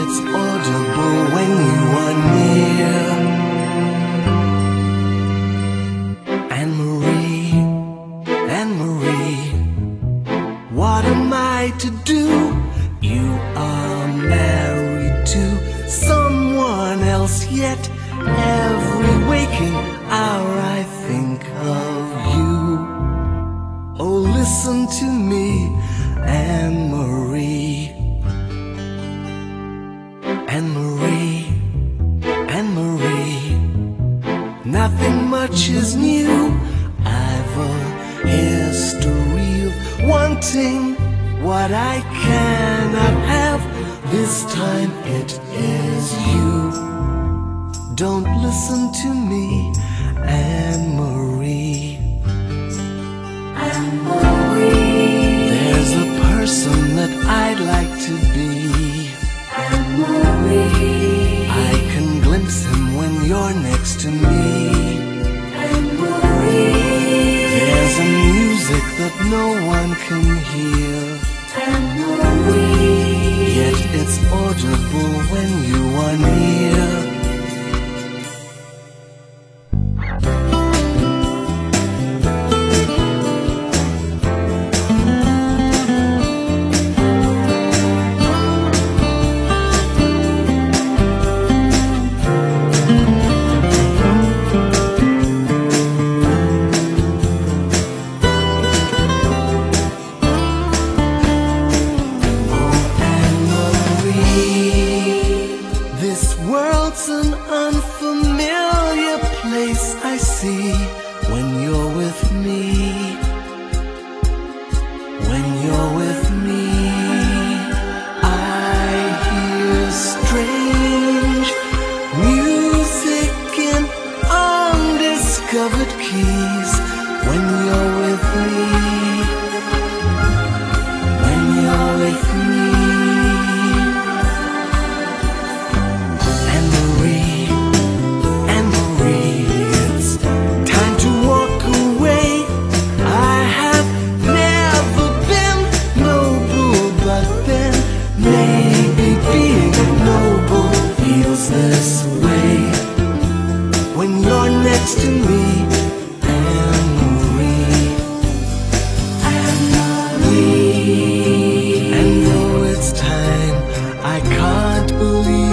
it's audible when you are near. Anne-Marie, Anne-Marie, what am I to do? You are married to someone else, yet every waking hour I think of you. Oh, listen to me, Anne-Marie. Anne-Marie, Anne-Marie, nothing much is new. I've a history of wanting what I cannot have. This time it is you. Don't listen to me, Anne-Marie. Anne-Marie, there's a person that I'd like to be. Anne-Marie, I can glimpse him when you're next to me. Anne-Marie, there's a music that no one can hear, Anne-Marie, yet it's audible when you are near. This world's an unfamiliar place I see when you're with me. When you're with me, I hear strange music in undiscovered keys. When you're with me, when you're with me. Maybe being noble feels this way when you're next to me, Anne-Marie. Anne-Marie, and though it's time, I can't believe